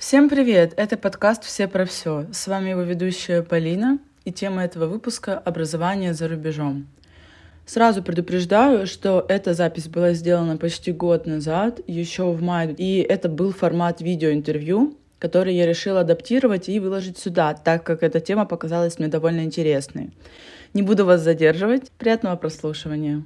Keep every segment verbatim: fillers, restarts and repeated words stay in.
Всем привет! Это подкаст «Все про все». С вами его ведущая Полина, и тема этого выпуска — образование за рубежом. Сразу предупреждаю, что эта запись была сделана почти год назад, еще в мае, и это был формат видеоинтервью, который я решила адаптировать и выложить сюда, так как эта тема показалась мне довольно интересной. Не буду вас задерживать. Приятного прослушивания.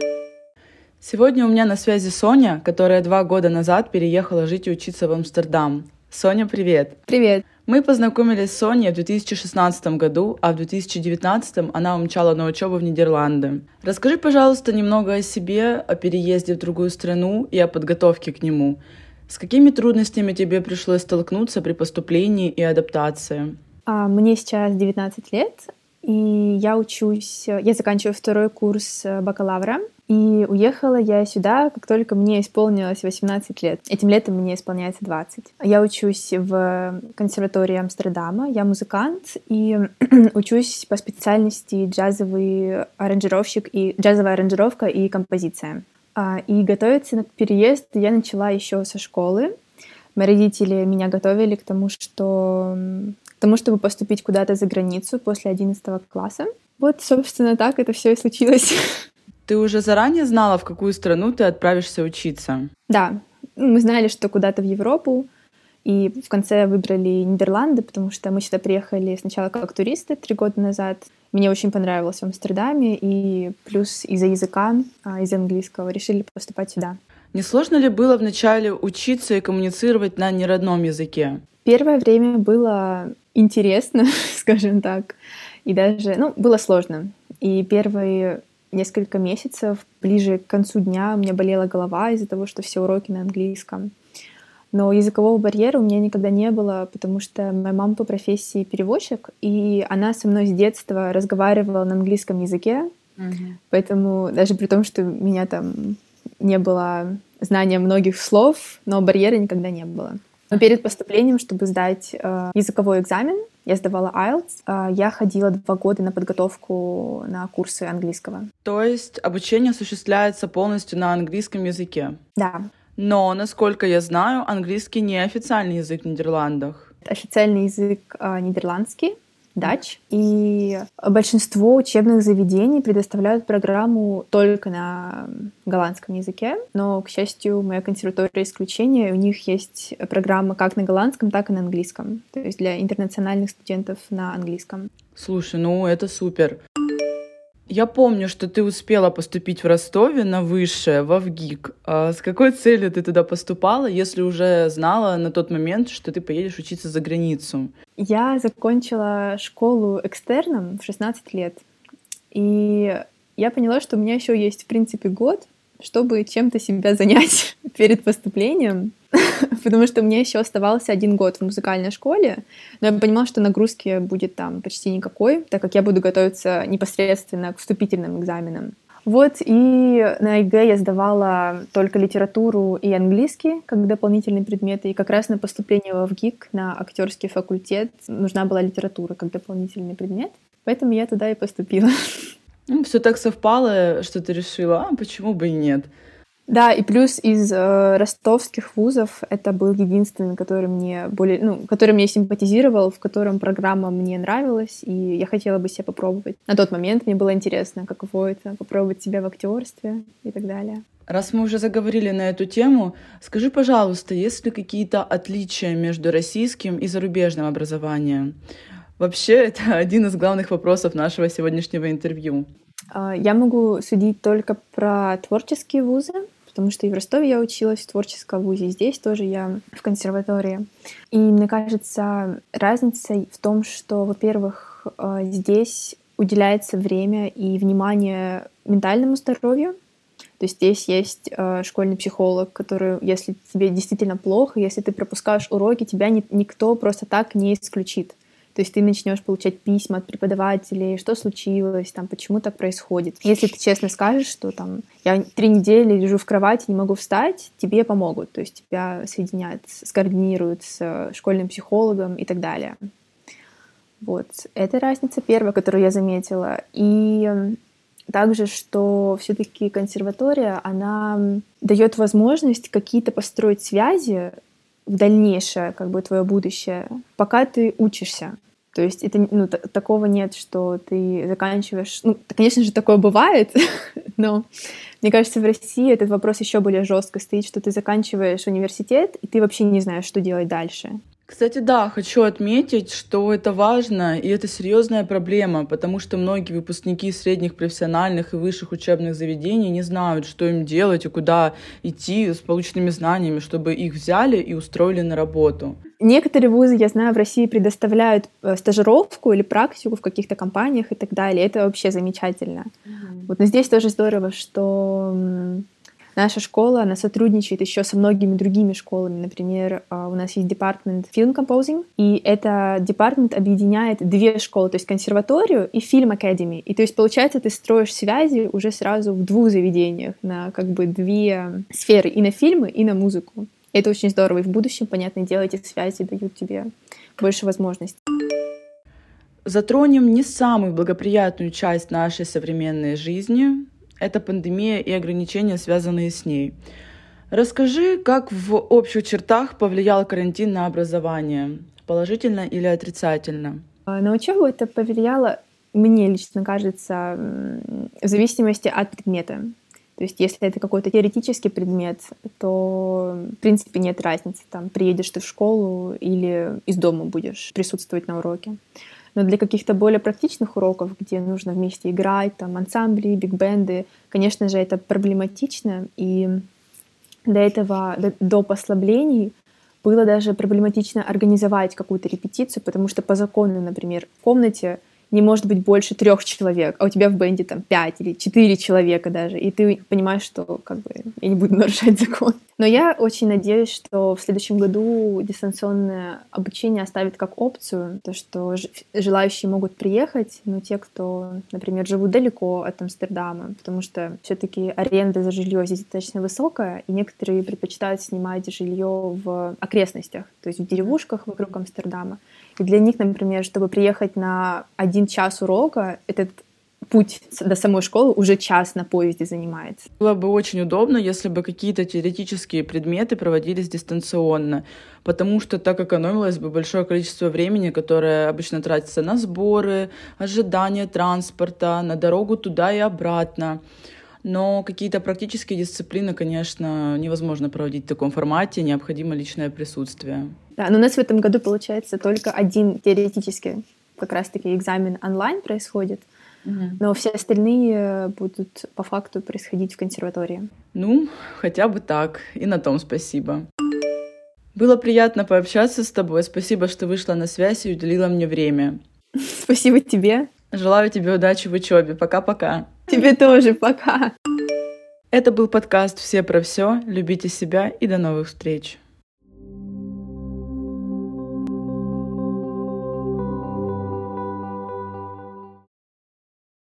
Сегодня у меня на связи Соня, которая два года назад переехала жить и учиться в Амстердам. Соня, привет! Привет! Мы познакомились с Соней в две тысячи шестнадцатом году, а в две тысячи девятнадцатом она умчала на учебу в Нидерланды. Расскажи, пожалуйста, немного о себе, о переезде в другую страну и о подготовке к нему. С какими трудностями тебе пришлось столкнуться при поступлении и адаптации? А, Мне сейчас девятнадцать лет, и я учусь, я заканчиваю второй курс бакалавра. И уехала я сюда, как только мне исполнилось восемнадцать лет. Этим летом мне исполняется двадцать. Я учусь в консерватории Амстердама, я музыкант, и учусь по специальности джазовый аранжировщик, и джазовая аранжировка и композиция. И готовиться к переезду я начала еще со школы. Мои родители меня готовили к тому, что... к тому, чтобы поступить куда-то за границу после одиннадцатого класса. Вот, собственно, так это все и случилось. Ты уже заранее знала, в какую страну ты отправишься учиться? Да, мы знали, что куда-то в Европу, и в конце выбрали Нидерланды, потому что мы сюда приехали сначала как туристы три года назад. Мне очень понравилось в Амстердаме, и плюс из-за языка, из-за английского, решили поступать сюда. Не сложно ли было вначале учиться и коммуницировать на неродном языке? Первое время было интересно, скажем так, и даже, ну, было сложно. И первые несколько месяцев, ближе к концу дня, у меня болела голова из-за того, что все уроки на английском. Но языкового барьера у меня никогда не было, потому что моя мама по профессии переводчик, и она со мной с детства разговаривала на английском языке, mm-hmm. Поэтому даже при том, что у меня там не было знания многих слов, но барьера никогда не было. Но перед поступлением, чтобы сдать э, языковой экзамен, я сдавала айлтс, э, я ходила два года на подготовку на курсы английского. То есть обучение осуществляется полностью на английском языке? Да. Но, насколько я знаю, английский не официальный язык в Нидерландах. Официальный язык э, нидерландский, Dutch, и большинство учебных заведений предоставляют программу только на голландском языке, но, к счастью, моя консерватория исключение, у них есть программа как на голландском, так и на английском, то есть для интернациональных студентов на английском. Слушай, ну это супер. Я помню, что ты успела поступить в Ростове на высшее, во ВГИК. А с какой целью ты туда поступала, если уже знала на тот момент, что ты поедешь учиться за границу? Я закончила школу экстерном в шестнадцать лет. И я поняла, что у меня еще есть, в принципе, год, чтобы чем-то себя занять перед поступлением, потому что у меня еще оставался один год в музыкальной школе, но я понимала, что нагрузки будет там почти никакой, так как я буду готовиться непосредственно к вступительным экзаменам. Вот, и на ЕГЭ я сдавала только литературу и английский как дополнительные предметы, и как раз на поступление в ВГИК на актерский факультет нужна была литература как дополнительный предмет, поэтому я туда и поступила. Ну, все так совпало, что ты решила, а почему бы и нет? Да, и плюс из э, ростовских вузов это был единственный, который мне более, ну, который мне симпатизировал, в котором программа мне нравилась, и я хотела бы себя попробовать. На тот момент мне было интересно, каково это, попробовать себя в актерстве и так далее. Раз мы уже заговорили на эту тему, скажи, пожалуйста, есть ли какие-то отличия между российским и зарубежным образованием? Вообще, это один из главных вопросов нашего сегодняшнего интервью. Я могу судить только про творческие вузы, потому что и в Ростове я училась в творческом вузе, здесь тоже я в консерватории. И мне кажется, разница в том, что, во-первых, здесь уделяется время и внимание ментальному здоровью. То есть здесь есть школьный психолог, который, если тебе действительно плохо, если ты пропускаешь уроки, тебя никто просто так не исключит. То есть ты начнешь получать письма от преподавателей, что случилось, там, почему так происходит. Если ты честно скажешь, что там, я три недели лежу в кровати, не могу встать, тебе помогут. То есть тебя соединят, скоординируют с школьным психологом и так далее. Вот. Это разница первая, которую я заметила. И также, что все-таки консерватория, она дает возможность какие-то построить связи в дальнейшее, как бы твое будущее, пока ты учишься. То есть это, ну, т- такого нет, что ты заканчиваешь... Ну, конечно же, такое бывает, но мне кажется, в России этот вопрос еще более жестко стоит, что ты заканчиваешь университет, и ты вообще не знаешь, что делать дальше. Кстати, да, хочу отметить, что это важно, и это серьезная проблема, потому что многие выпускники средних профессиональных и высших учебных заведений не знают, что им делать и куда идти с полученными знаниями, чтобы их взяли и устроили на работу. Некоторые вузы, я знаю, в России предоставляют стажировку или практику в каких-то компаниях и так далее. Это вообще замечательно. Mm-hmm. Вот, но здесь тоже здорово, что наша школа, она сотрудничает еще со многими другими школами. Например, у нас есть департамент Film Composing, и это департамент объединяет две школы, то есть консерваторию и Film Academy. И то есть, получается, ты строишь связи уже сразу в двух заведениях на как бы две сферы, и на фильмы, и на музыку. Это очень здорово, и в будущем, понятное дело, эти связи дают тебе больше возможностей. Затронем не самую благоприятную часть нашей современной жизни. Это пандемия и ограничения, связанные с ней. Расскажи, как в общих чертах повлиял карантин на образование? Положительно или отрицательно? На учебу это повлияло, мне лично кажется, в зависимости от предмета. То есть если это какой-то теоретический предмет, то, в принципе, нет разницы. Там, приедешь ты в школу или из дома будешь присутствовать на уроке. Но для каких-то более практичных уроков, где нужно вместе играть, там, ансамбли, биг-бенды, конечно же, это проблематично. И до этого, до, до послаблений было даже проблематично организовать какую-то репетицию, потому что по закону, например, в комнате не может быть больше трех человек, а у тебя в бенде там пять или четыре человека даже, и ты понимаешь, что как бы я не буду нарушать закон. Но я очень надеюсь, что в следующем году дистанционное обучение оставит как опцию, то, что желающие могут приехать, но те, кто, например, живут далеко от Амстердама, потому что все-таки аренда за жилье здесь достаточно высокая, и некоторые предпочитают снимать жилье в окрестностях, то есть в деревушках вокруг Амстердама. И для них, например, чтобы приехать на один час урока, этот путь до самой школы уже час на поезде занимается. Было бы очень удобно, если бы какие-то теоретические предметы проводились дистанционно, потому что так экономилось бы большое количество времени, которое обычно тратится на сборы, ожидание транспорта, на дорогу туда и обратно. Но какие-то практические дисциплины, конечно, невозможно проводить в таком формате, необходимо личное присутствие. Да, но у нас в этом году, получается, только один теоретический как раз-таки экзамен онлайн происходит, угу. Но все остальные будут по факту происходить в консерватории. Ну, хотя бы так. И на том спасибо. Было приятно пообщаться с тобой. Спасибо, что вышла на связь и уделила мне время. Спасибо тебе. Желаю тебе удачи в учебе. Пока-пока. Тебе тоже. Пока. Это был подкаст «Все про все». Любите себя и до новых встреч.